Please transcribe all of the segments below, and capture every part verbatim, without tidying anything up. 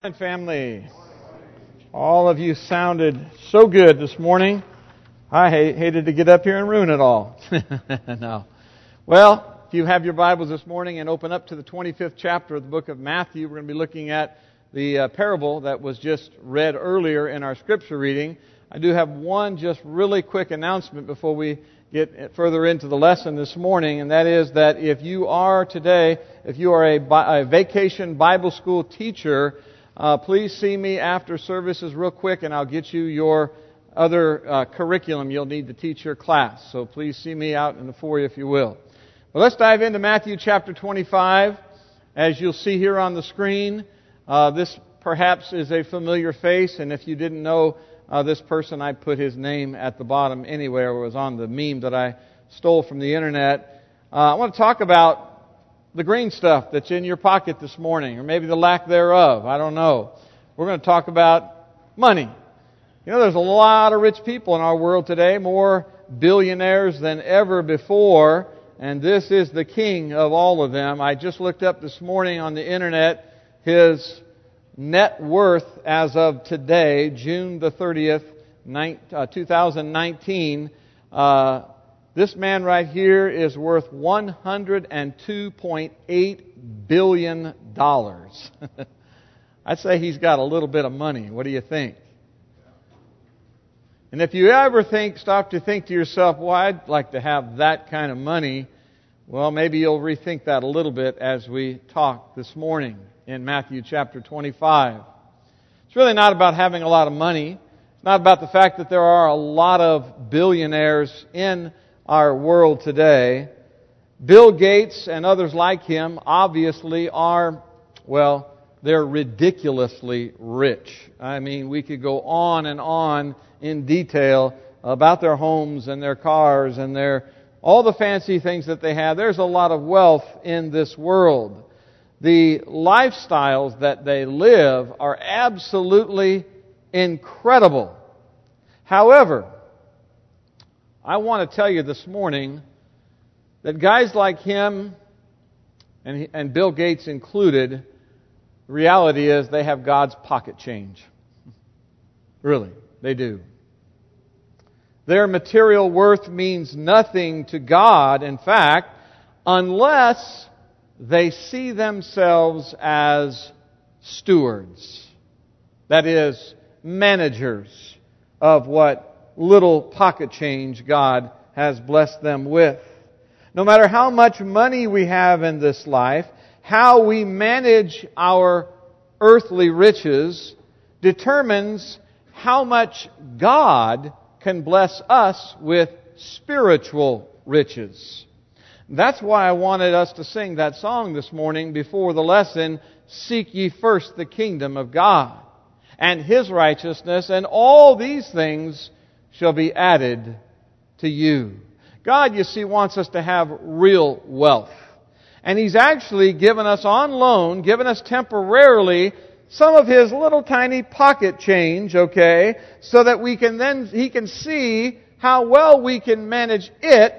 Family, all of you sounded so good this morning. I hated to get up here and ruin it all. No. Well, if you have your Bibles this morning and open up to the twenty-fifth chapter of the book of Matthew, we're going to be looking at the uh, parable that was just read earlier in our scripture reading. I do have one just really quick announcement before we get further into the lesson this morning, and that is that if you are today, if you are a, a vacation Bible school teacher, Uh, please see me after services real quick and I'll get you your other uh, curriculum you'll need to teach your class. So please see me out in the foyer if you will. Well, let's dive into Matthew chapter twenty-five. As you'll see here on the screen, uh, this perhaps is a familiar face, and if you didn't know uh, this person, I put his name at the bottom anywhere. It was on the meme that I stole from the internet. Uh, I want to talk about the green stuff that's in your pocket this morning, or maybe the lack thereof. I don't know. We're going to talk about money. You know, there's a lot of rich people in our world today, more billionaires than ever before, and this is the king of all of them. I just looked up this morning on the internet his net worth as of today, June the thirtieth, twenty nineteen. Uh, This man right here is worth one hundred two point eight billion dollars. I'd say he's got a little bit of money. What do you think? And if you ever think, stop to think to yourself, well, I'd like to have that kind of money, well, maybe you'll rethink that a little bit as we talk this morning in Matthew chapter twenty-five. It's really not about having a lot of money. It's not about the fact that there are a lot of billionaires in our world today. Bill Gates and others like him obviously are, well, they're ridiculously rich. I mean, we could go on and on in detail about their homes and their cars and their all the fancy things that they have. There's a lot of wealth in this world. The lifestyles that they live are absolutely incredible. However, I want to tell you this morning that guys like him, and, and Bill Gates included, the reality is they have God's pocket change. Really, they do. Their material worth means nothing to God, in fact, unless they see themselves as stewards. That is, managers of what little pocket change God has blessed them with. No matter how much money we have in this life, how we manage our earthly riches determines how much God can bless us with spiritual riches. That's why I wanted us to sing that song this morning before the lesson, "Seek ye first the kingdom of God and His righteousness, and all these things shall be added to you." God, you see, wants us to have real wealth. And He's actually given us on loan, given us temporarily, some of His little tiny pocket change, okay, so that we can then, He can see how well we can manage it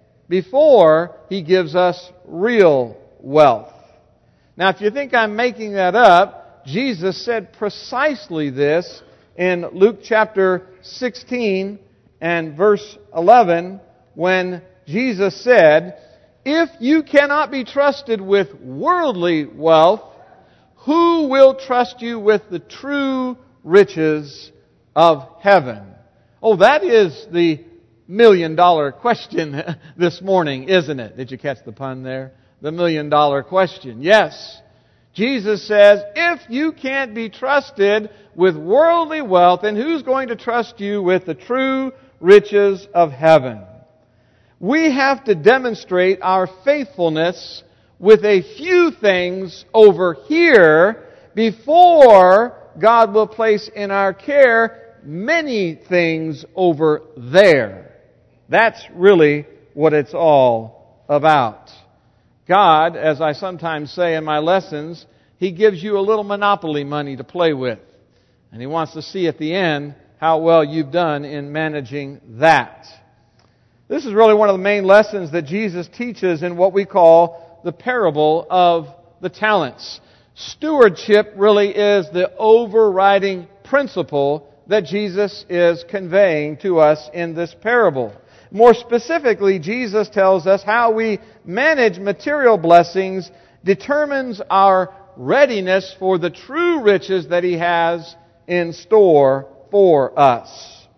before He gives us real wealth. Now, if you think I'm making that up, Jesus said precisely this in Luke chapter sixteen and verse eleven, when Jesus said, "If you cannot be trusted with worldly wealth, who will trust you with the true riches of heaven?" Oh, that is the million dollar question this morning, isn't it? Did you catch the pun there? The million dollar question. Yes. Jesus says, if you can't be trusted with worldly wealth, then who's going to trust you with the true riches of heaven? We have to demonstrate our faithfulness with a few things over here before God will place in our care many things over there. That's really what it's all about. God, as I sometimes say in my lessons, He gives you a little monopoly money to play with. And He wants to see at the end how well you've done in managing that. This is really one of the main lessons that Jesus teaches in what we call the parable of the talents. Stewardship really is the overriding principle that Jesus is conveying to us in this parable. More specifically, Jesus tells us how we manage material blessings determines our readiness for the true riches that He has in store for us.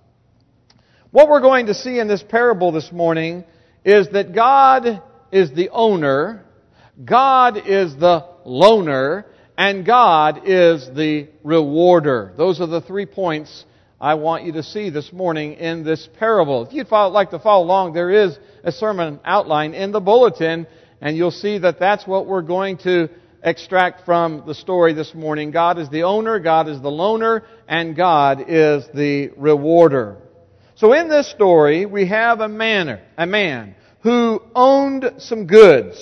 What we're going to see in this parable this morning is that God is the owner, God is the loaner, and God is the rewarder. Those are the three points I want you to see this morning in this parable. If you'd follow, like to follow along, there is a sermon outline in the bulletin, and you'll see that that's what we're going to extract from the story this morning. God is the owner, God is the loaner, and God is the rewarder. So in this story, we have a man, a man who owned some goods.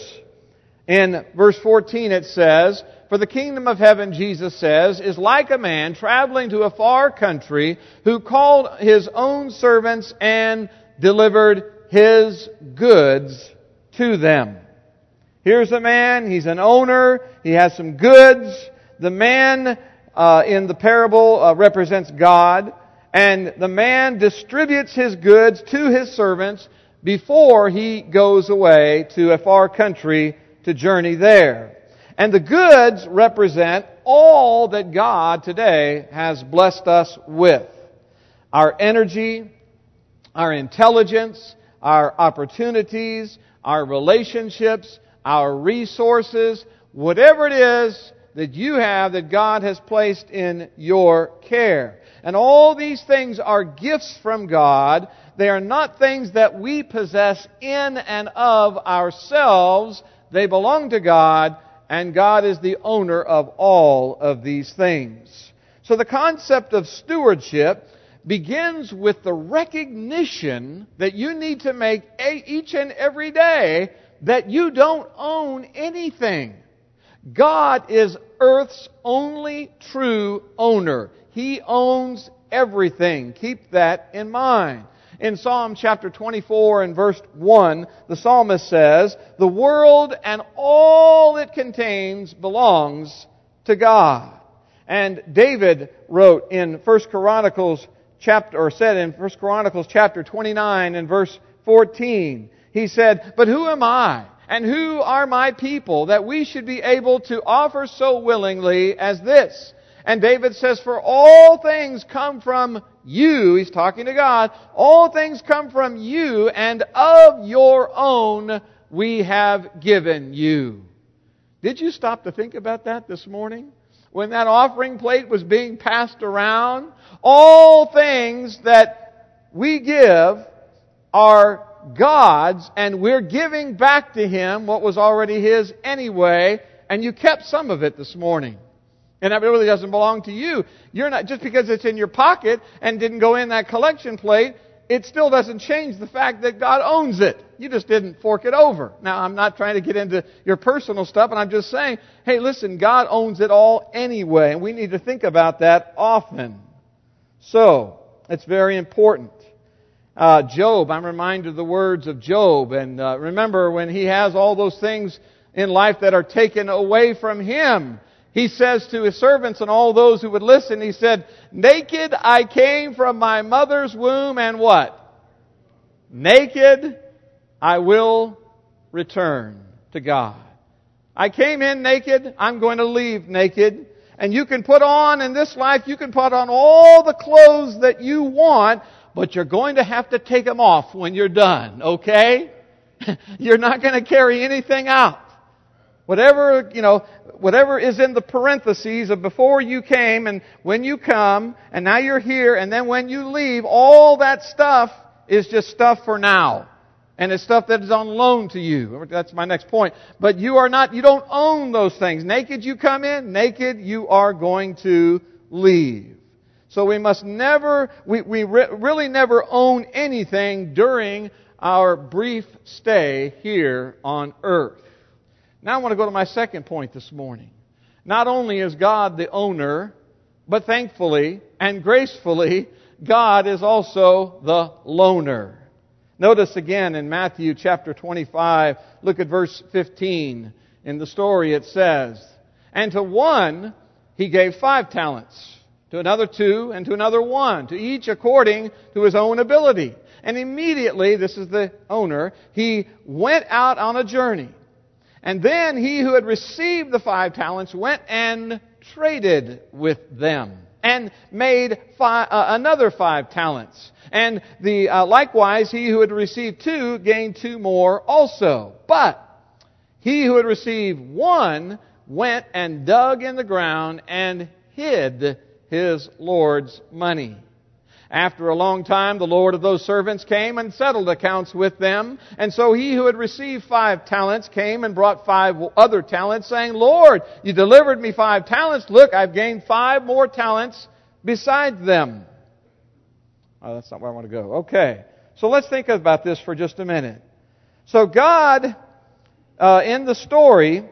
In verse fourteen it says, "For the kingdom of heaven," Jesus says, "is like a man traveling to a far country who called his own servants and delivered his goods to them." Here's a man, he's an owner, he has some goods. The man uh, in the parable uh, represents God, and the man distributes his goods to his servants before he goes away to a far country to journey there. And the goods represent all that God today has blessed us with. Our energy, our intelligence, our opportunities, our relationships, our resources, whatever it is that you have that God has placed in your care. And all these things are gifts from God. They are not things that we possess in and of ourselves. They belong to God, and God is the owner of all of these things. So the concept of stewardship begins with the recognition that you need to make each and every day that you don't own anything. God is earth's only true owner. He owns everything. Keep that in mind. In Psalm chapter twenty-four and verse one, the psalmist says, "The world and all it contains belongs to God." And David wrote in First Chronicles chapter, or said in First Chronicles chapter twenty-nine and verse fourteen, he said, "But who am I, and who are my people, that we should be able to offer so willingly as this?" And David says, "For all things come from you," he's talking to God, "all things come from you, and of your own we have given you." Did you stop to think about that this morning? When that offering plate was being passed around, all things that we give are God's, and we're giving back to Him what was already His anyway, and you kept some of it this morning. And that really doesn't belong to you. You're not, just because it's in your pocket and didn't go in that collection plate, it still doesn't change the fact that God owns it. You just didn't fork it over. Now, I'm not trying to get into your personal stuff, and I'm just saying, hey, listen, God owns it all anyway, and we need to think about that often. So, it's very important. Uh, Job, I'm reminded of the words of Job, and uh, remember when he has all those things in life that are taken away from him, he says to his servants and all those who would listen, he said, "Naked I came from my mother's womb, and what? Naked I will return to God." I came in naked, I'm going to leave naked. And you can put on, in this life, you can put on all the clothes that you want, but you're going to have to take them off when you're done, okay? You're not going to carry anything out. Whatever, you know, whatever is in the parentheses of before you came and when you come and now you're here and then when you leave, all that stuff is just stuff for now. And it's stuff that is on loan to you. That's my next point. But you are not, you don't own those things. Naked you come in, naked you are going to leave. So we must never, we, we re- really never own anything during our brief stay here on earth. Now I want to go to my second point this morning. Not only is God the owner, but thankfully and gracefully, God is also the loaner. Notice again in Matthew chapter twenty-five, look at verse fifteen. In the story it says, And to one he gave five talents, to another two, and to another one, to each according to his own ability. And immediately, this is the owner, he went out on a journey. And then he who had received the five talents went and traded with them, and made five, uh, another five talents. And the uh, likewise, he who had received two gained two more also. But he who had received one went and dug in the ground and hid his Lord's money. After a long time, the Lord of those servants came and settled accounts with them. And so he who had received five talents came and brought five other talents, saying, Lord, you delivered me five talents. Look, I've gained five more talents besides them. Oh, that's not where I want to go. Okay. So let's think about this for just a minute. So God, uh, in the story,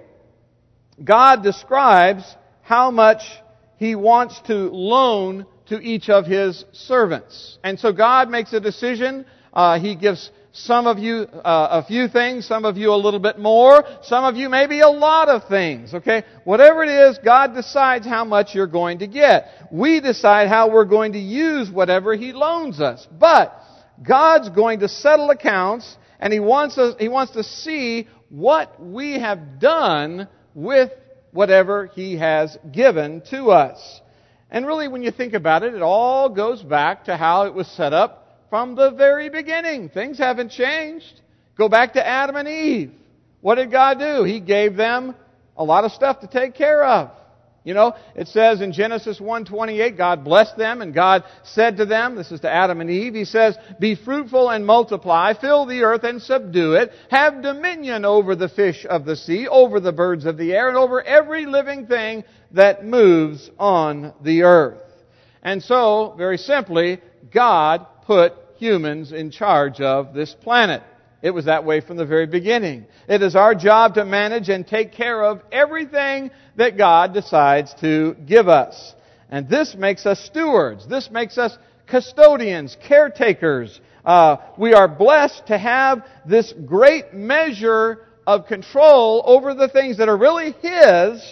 God describes how much He wants to loan to each of His servants. And so God makes a decision. Uh, he gives some of you uh, a few things, some of you a little bit more, some of you maybe a lot of things. Okay? Whatever it is, God decides how much you're going to get. We decide how we're going to use whatever He loans us. But God's going to settle accounts, and He wants us, He wants to see what we have done with whatever He has given to us. And really, when you think about it, it all goes back to how it was set up from the very beginning. Things haven't changed. Go back to Adam and Eve. What did God do? He gave them a lot of stuff to take care of. You know, it says in Genesis one twenty-eight, God blessed them, and God said to them, this is to Adam and Eve, He says, be fruitful and multiply, fill the earth and subdue it, have dominion over the fish of the sea, over the birds of the air, and over every living thing that moves on the earth. And so, very simply, God put humans in charge of this planet. It was that way from the very beginning. It is our job to manage and take care of everything that God decides to give us. And this makes us stewards. This makes us custodians, caretakers. Uh, we are blessed to have this great measure of control over the things that are really His,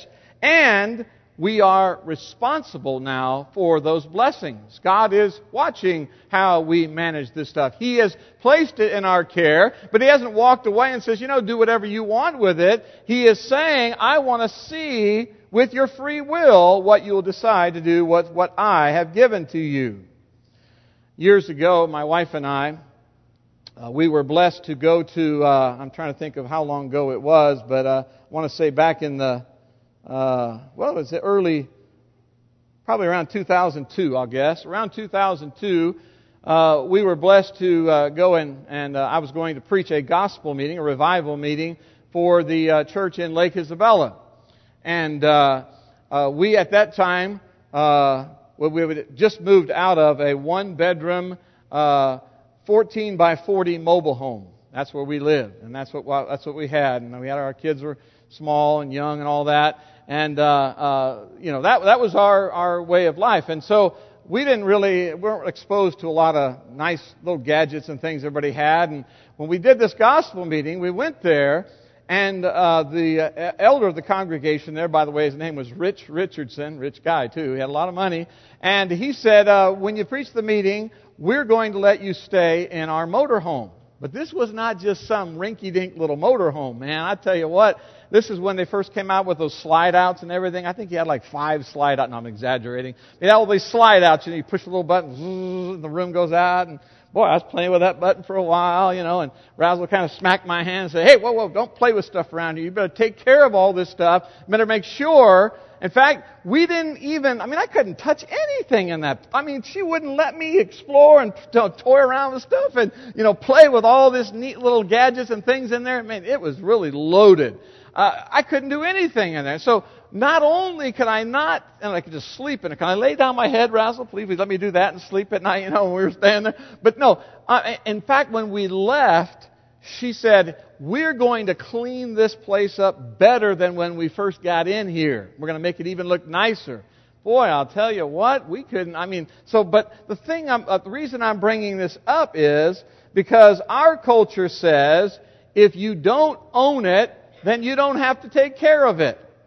and we are responsible now for those blessings. God is watching how we manage this stuff. He has placed it in our care, but He hasn't walked away and says, you know, do whatever you want with it. He is saying, I want to see with your free will what you will decide to do with what I have given to you. Years ago, my wife and I, uh, we were blessed to go to, uh, I'm trying to think of how long ago it was, but uh, I want to say back in the Uh, well, it was early, probably around two thousand two, I guess. Around two thousand two, uh, we were blessed to uh, go and, and uh, I was going to preach a gospel meeting, a revival meeting for the uh, church in Lake Isabella. And uh, uh, we, at that time, uh, we had just moved out of a one-bedroom, uh, fourteen by forty mobile home. That's where we lived, and that's what that's what we had. And we had our kids were small and young and all that. And, uh, uh, you know, that that was our, our way of life. And so we didn't really, we weren't exposed to a lot of nice little gadgets and things everybody had. And when we did this gospel meeting, we went there, and uh, the uh, elder of the congregation there, by the way, his name was Rich Richardson, rich guy too, he had a lot of money. And he said, uh, when you preach the meeting, we're going to let you stay in our motorhome. But this was not just some rinky-dink little motorhome, man. I tell you what, this is when they first came out with those slide-outs and everything. I think he had like five slide-outs. No, I'm exaggerating. He had all these slide-outs, and you push a little button, and the room goes out. And boy, I was playing with that button for a while, you know, and Razzle kind of smacked my hand and said, hey, whoa, whoa, don't play with stuff around here. You better take care of all this stuff. You better make sure. In fact, we didn't even, I mean, I couldn't touch anything in that. I mean, she wouldn't let me explore and toy around with stuff and, you know, play with all this neat little gadgets and things in there. I mean, it was really loaded. Uh, I couldn't do anything in there. So not only could I not, and I could just sleep in it. Can I lay down my head, Razzle? Please let me do that and sleep at night, you know, when we were staying there. But no, uh, in fact, when we left, she said, we're going to clean this place up better than when we first got in here. We're going to make it even look nicer. Boy, I'll tell you what, we couldn't, I mean, so, but the thing, I'm, uh, the reason I'm bringing this up is because our culture says, if you don't own it, then you don't have to take care of it.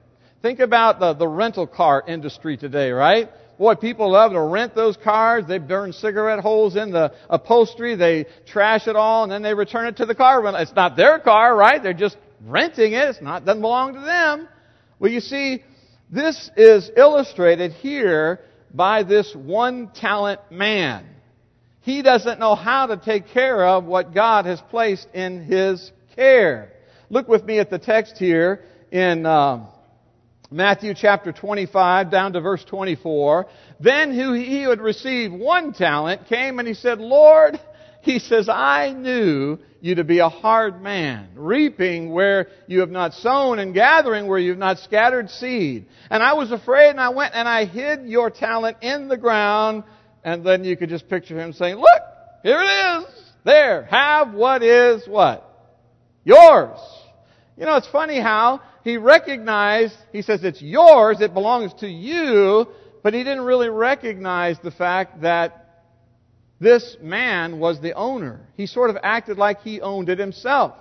Think about the, the rental car industry today, right? Boy, people love to rent those cars. They burn cigarette holes in the upholstery. They trash it all, and then they return it to the car rental. It's not their car, right? They're just renting it. It's not, doesn't belong to them. Well, you see, this is illustrated here by this one-talent man. He doesn't know how to take care of what God has placed in his care. Look with me at the text here in um, Matthew chapter twenty-five, down to verse twenty-four. Then who he who had received one talent came and he said, Lord, he says, I knew you to be a hard man, reaping where you have not sown and gathering where you have not scattered seed. And I was afraid and I went and I hid your talent in the ground. And then you could just picture him saying, look, here it is. There, have what is what? Yours. You know, it's funny how he recognized, he says it's yours, it belongs to you, but he didn't really recognize the fact that this man was the owner. He sort of acted like he owned it himself.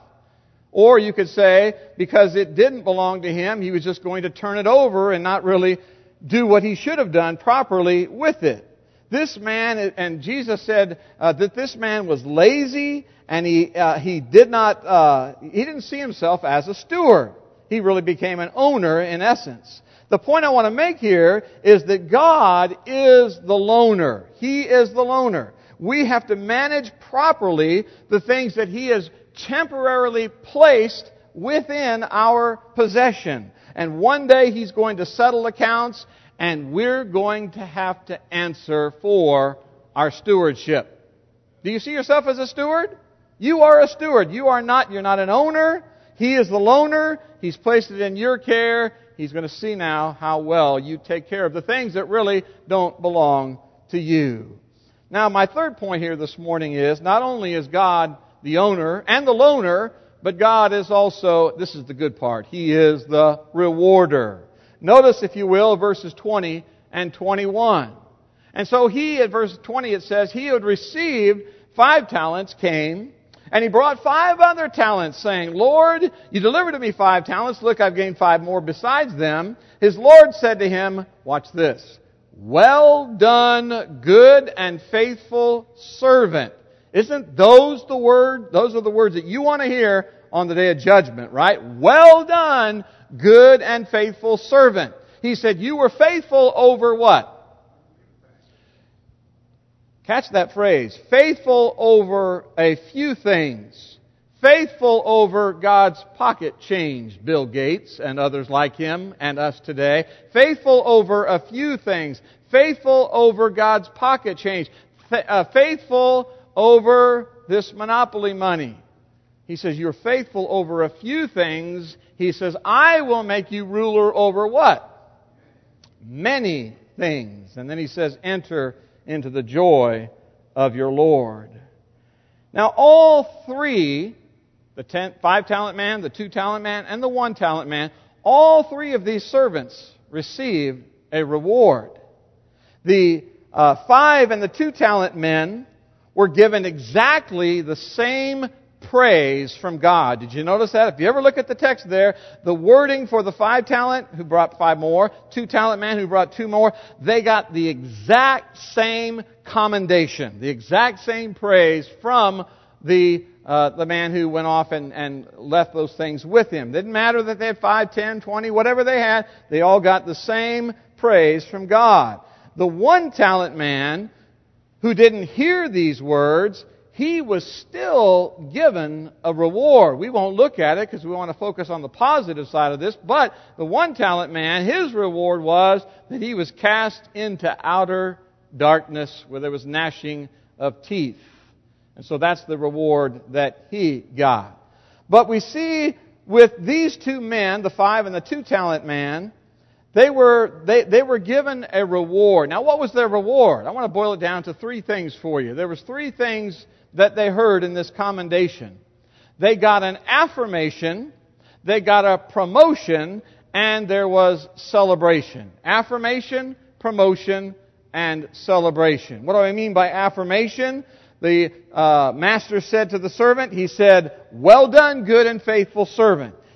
Or you could say, because it didn't belong to him, he was just going to turn it over and not really do what he should have done properly with it. This man, and Jesus said uh, that this man was lazy, and he uh, he did not uh, he didn't see himself as a steward. He really became an owner in essence. The point I want to make here is that God is the loaner. He is the loaner. We have to manage properly the things that He has temporarily placed within our possession. And one day He's going to settle accounts, and we're going to have to answer for our stewardship. Do you see yourself as a steward? You are a steward. You are not, you're not an owner. He is the loaner. He's placed it in your care. He's going to see now how well you take care of the things that really don't belong to you. Now, my third point here this morning is, not only is God the owner and the loaner, but God is also, this is the good part, He is the rewarder. Notice, if you will, verses twenty and twenty-one. And so he, at verse twenty, it says, he who had received five talents came, and he brought five other talents, saying, Lord, you delivered to me five talents. Look, I've gained five more besides them. His Lord said to him, watch this, well done, good and faithful servant. Isn't those the word? Those are the words that you want to hear on the day of judgment, right? Well done, good and faithful servant. He said, you were faithful over what? Catch that phrase. Faithful over a few things. Faithful over God's pocket change, Bill Gates and others like him and us today. Faithful over a few things. Faithful over God's pocket change. Faithful over this monopoly money. He says, you're faithful over a few things. He says, I will make you ruler over what? Many things. And then he says, enter into the joy of your Lord. Now, all three, the ten, five-talent man, the two-talent man, and the one-talent man, all three of these servants received a reward. The uh, five and the two-talent men were given exactly the same praise from God. Did you notice that? If you ever look at the text there, the wording for the five talent who brought five more, two talent man who brought two more, they got the exact same commendation, the exact same praise from the uh, the man who went off and, and left those things with him. Didn't matter that they had five, ten, twenty, whatever they had, they all got the same praise from God. The one talent man who didn't hear these words, he was still given a reward. We won't look at it because we want to focus on the positive side of this. But the one talent man, his reward was that he was cast into outer darkness where there was gnashing of teeth. And so that's the reward that he got. But we see with these two men, the five and the two talent man, They were, they, they were given a reward. Now, what was their reward? I want to boil it down to three things for you. There was three things that they heard in this commendation. They got an affirmation, they got a promotion, and there was celebration. Affirmation, promotion, and celebration. What do I mean by affirmation? The uh, master said to the servant, he said, well done, good and faithful servant.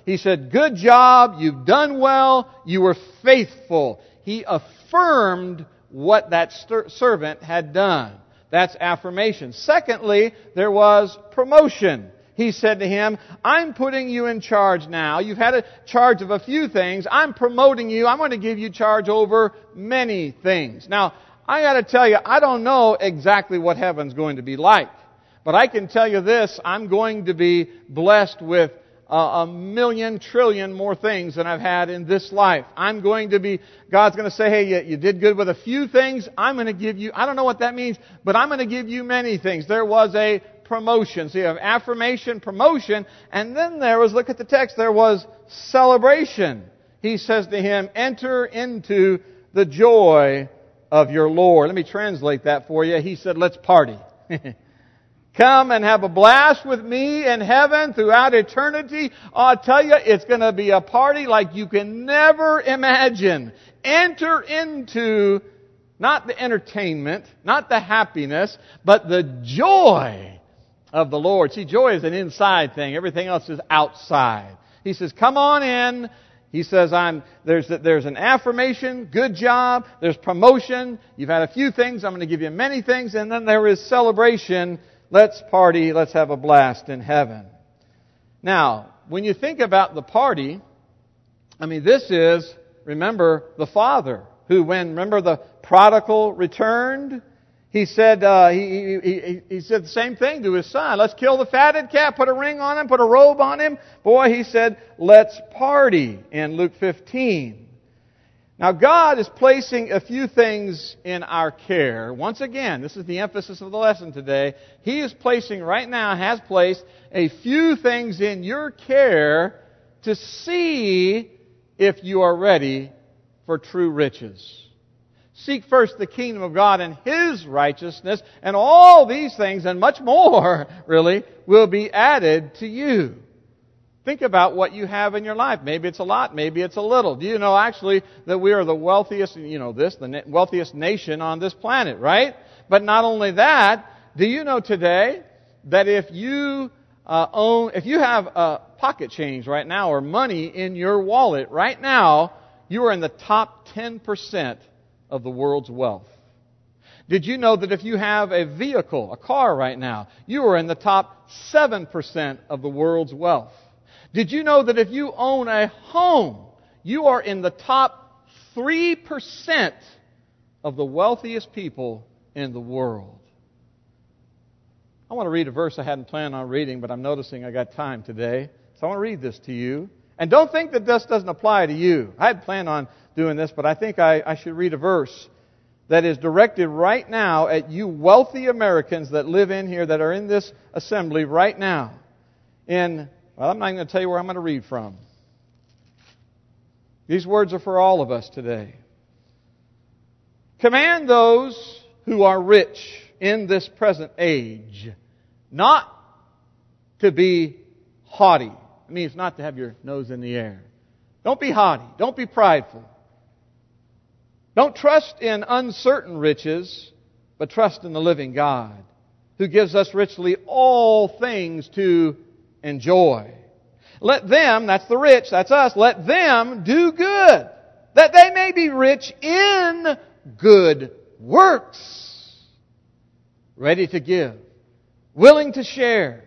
He said, good job, you've done well, you were faithful. He affirmed what that servant had done. That's affirmation. Secondly, there was promotion. He said to him, I'm putting you in charge now. You've had a charge of a few things. I'm promoting you. I'm going to give you charge over many things. Now, I got to tell you, I don't know exactly what heaven's going to be like. But I can tell you this, I'm going to be blessed with a million, trillion more things than I've had in this life. I'm going to be, God's going to say, hey, you, you did good with a few things. I'm going to give you, I don't know what that means, but I'm going to give you many things. There was a promotion. So you have affirmation, promotion, and then there was, look at the text, there was celebration. He says to him, enter into the joy of your Lord. Let me translate that for you. He said, let's party. Come and have a blast with me in heaven throughout eternity. I'll tell you, it's going to be a party like you can never imagine. Enter into not the entertainment, not the happiness, but the joy of the Lord. See, joy is an inside thing. Everything else is outside. He says, come on in. He says, I'm, there's, there's an affirmation, good job, there's promotion, you've had a few things, I'm going to give you many things, and then there is celebration. Let's party, let's have a blast in heaven. Now, when you think about the party, I mean, this is, remember, the Father, who when, remember the prodigal returned? He said, uh, he, he, he said the same thing to his son. Let's kill the fatted calf, put a ring on him, put a robe on him. Boy, he said, let's party in Luke fifteen. Now, God is placing a few things in our care. Once again, this is the emphasis of the lesson today. He is placing, right now, has placed a few things in your care to see if you are ready for true riches. Seek first the kingdom of God and His righteousness, and all these things, and much more, really, will be added to you. Think about what you have in your life. Maybe it's a lot, maybe it's a little. Do you know actually that we are the wealthiest, you know this, the wealthiest nation on this planet, right? But not only that, do you know today that if you uh, own, if you have a pocket change right now or money in your wallet right now, you are in the top ten percent of the world's wealth. Did you know that if you have a vehicle, a car right now, you are in the top seven percent of the world's wealth? Did you know that if you own a home, you are in the top three percent of the wealthiest people in the world? I want to read a verse I hadn't planned on reading, but I'm noticing I got time today. So I want to read this to you. And don't think that this doesn't apply to you. I had planned on doing this, but I think I, I should read a verse that is directed right now at you wealthy Americans that live in here, that are in this assembly right now. In Well, I'm not going to tell you where I'm going to read from. These words are for all of us today. Command those who are rich in this present age not to be haughty. It means not to have your nose in the air. Don't be haughty. Don't be prideful. Don't trust in uncertain riches, but trust in the living God, who gives us richly all things to enjoy. Let them, that's the rich, that's us, let them do good, that they may be rich in good works, ready to give, willing to share,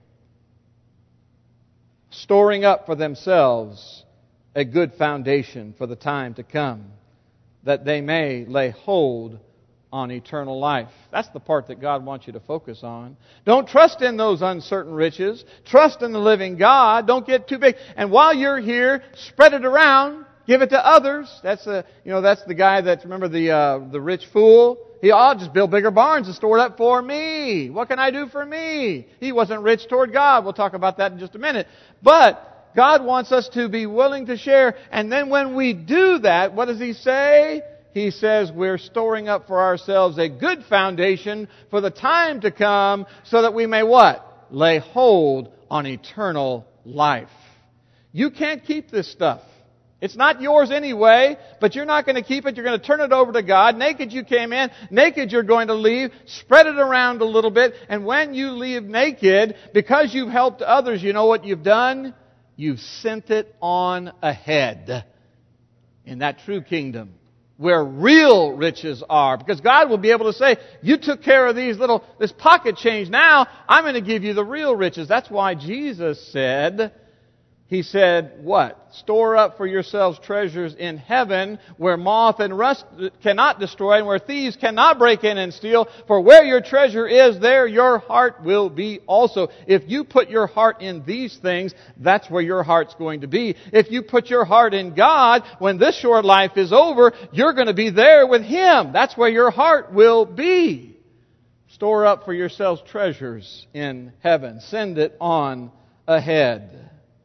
storing up for themselves a good foundation for the time to come, that they may lay hold on eternal life. That's the part that God wants you to focus on. Don't trust in those uncertain riches. Trust in the living God. Don't get too big. And while you're here, spread it around. Give it to others. That's the, you know, that's the guy that, remember the uh, the rich fool? He, oh, I'll just build bigger barns and store it up for me. What can I do for me? He wasn't rich toward God. We'll talk about that in just a minute. But God wants us to be willing to share. And then when we do that, what does He say? He says we're storing up for ourselves a good foundation for the time to come, so that we may what? Lay hold on eternal life. You can't keep this stuff. It's not yours anyway, but you're not going to keep it. You're going to turn it over to God. Naked you came in. Naked you're going to leave. Spread it around a little bit. And when you leave naked, because you've helped others, you know what you've done? you've sent it on ahead in that true kingdom where real riches are. Because God will be able to say, you took care of these little, this pocket change. Now I'm going to give you the real riches. That's why Jesus said, He said, what? Store up for yourselves treasures in heaven where moth and rust cannot destroy and where thieves cannot break in and steal. For where your treasure is, there your heart will be also. If you put your heart in these things, that's where your heart's going to be. If you put your heart in God, when this short life is over, you're going to be there with Him. That's where your heart will be. Store up for yourselves treasures in heaven. Send it on ahead.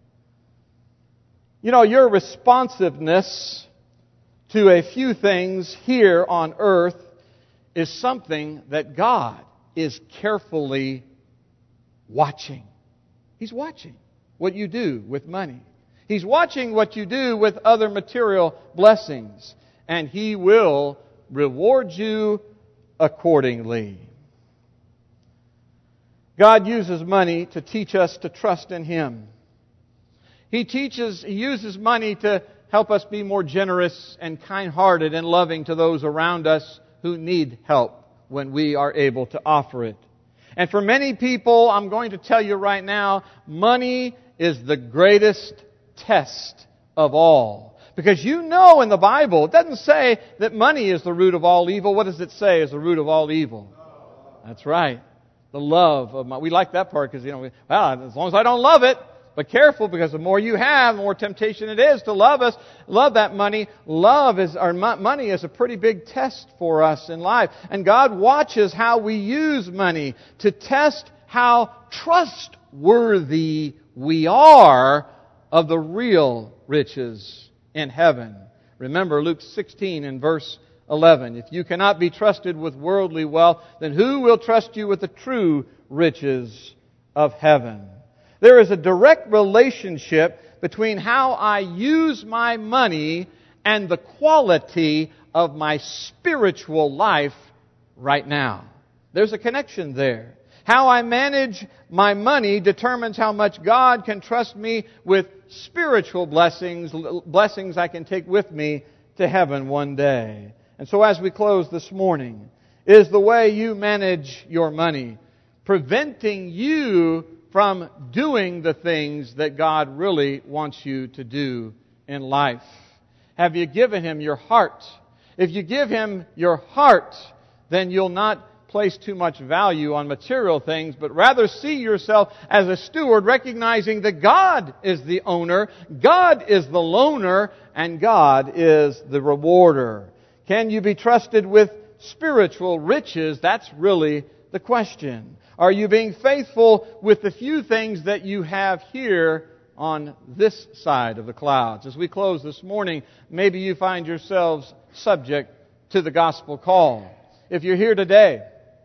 You know, your responsiveness to a few things here on earth is something that God is carefully watching. He's watching what you do with money. He's watching what you do with other material blessings. And He will reward you accordingly. God uses money to teach us to trust in Him. He teaches, He uses money to help us be more generous and kind-hearted and loving to those around us who need help when we are able to offer it. And for many people, I'm going to tell you right now, money is the greatest test of all. Because you know in the Bible, it doesn't say that money is the root of all evil. What does it say is the root of all evil? That's right. The love of money. We like that part because, you know, we, well, as long as I don't love it. But careful, because the more you have, the more temptation it is to love us, love that money. Love is, our money is a pretty big test for us in life. And God watches how we use money to test how trustworthy we are of the real riches in heaven. Remember Luke sixteen and verse eleven. If you cannot be trusted with worldly wealth, then who will trust you with the true riches of heaven? There is a direct relationship between how I use my money and the quality of my spiritual life right now. There's a connection there. How I manage my money determines how much God can trust me with spiritual blessings, blessings I can take with me to heaven one day. And so as we close this morning, is the way you manage your money preventing you from doing the things that God really wants you to do in life? Have you given Him your heart? If you give Him your heart, then you'll not place too much value on material things, but rather see yourself as a steward, recognizing that God is the owner, God is the loaner, and God is the rewarder. Can you be trusted with spiritual riches? That's really the question. Are you being faithful with the few things that you have here on this side of the clouds? As we close this morning, maybe you find yourselves subject to the gospel call. If you're here today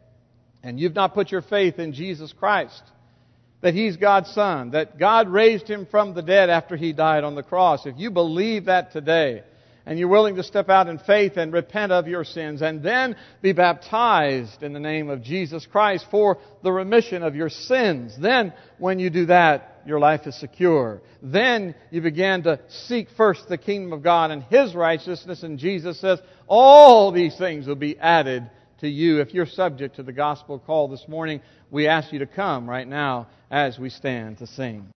and you've not put your faith in Jesus Christ, that He's God's Son, that God raised Him from the dead after He died on the cross, if you believe that today, and you're willing to step out in faith and repent of your sins and then be baptized in the name of Jesus Christ for the remission of your sins, then when you do that, your life is secure. Then you begin to seek first the kingdom of God and His righteousness, and Jesus says, all these things will be added to you. If you're subject to the gospel call this morning, we ask you to come right now as we stand to sing.